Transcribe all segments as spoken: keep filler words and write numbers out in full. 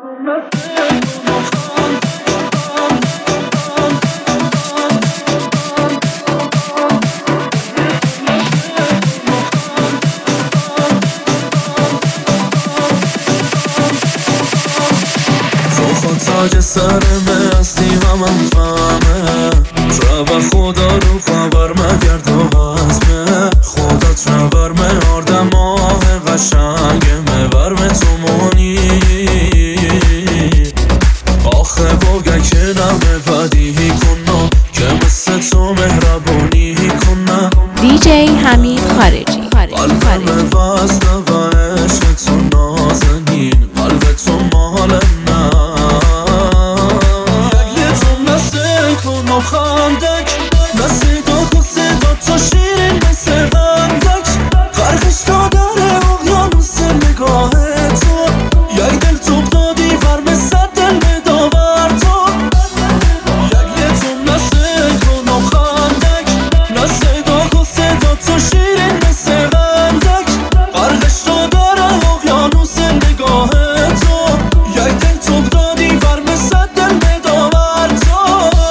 تاج سرمه هستی و من فهمه تو و خدا رو خبر مگرد و حزمه خدا ترور me آردم آه قشنگه مبر me تو مونی آخه بگه که نمه بدیهی کنم که مثل تو مهربانی کنم دی جی حمید خارجی قلبم وزنه و عشق تو نازنین قلب تو مال خندک نصیدا و صدا تو شیرین مثل غندک غرقش تا در اقیانوس نگاه تو یک دل توب دادی ور مثل دل بداور تو یک تو نصیب کن و خندک نصیدا و صدا تو شیرین مثل غندک غرقش تا در اقیانوس نگاه تو یک دل توب دادی ور مثل دل بداور تو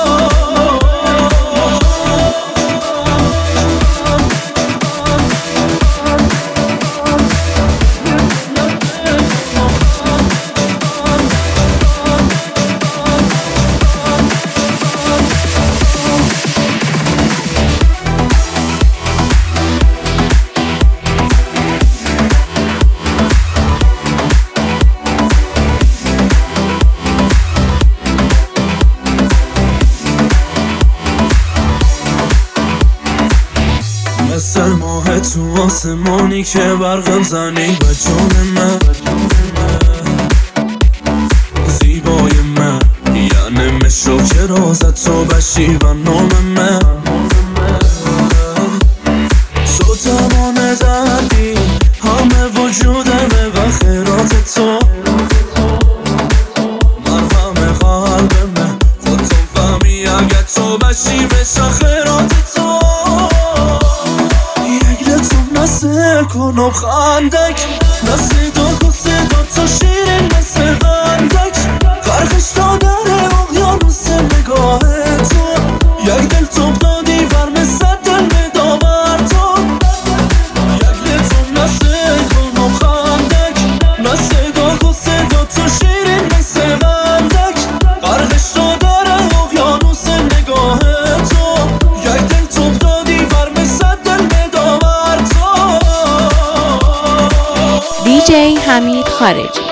مثل ماه تو آسمانی که برقم زنی و جون من زیبای من یعنی مشو که رازت تو بشی و نام من تو تمام دردی همه وجودمه و خیرات تو مرهم قلب من خودتون فهمی اگه تو بشی بشه خیرات تو کن و خندک نصیدا و صدا تو شیرین مثل غندک غرقش تا در اقیانوس نگاه تو یک دل توب دادی ور مثل دل بداور تو یک دل تو نصیب کن و خندک نصیدا و صدا تو شیرین مثل غندک غرقش تا در اقیانوس نگاه تو یک دل توب دادی ور مثل دل بداور تو دی جی حمید خارجی.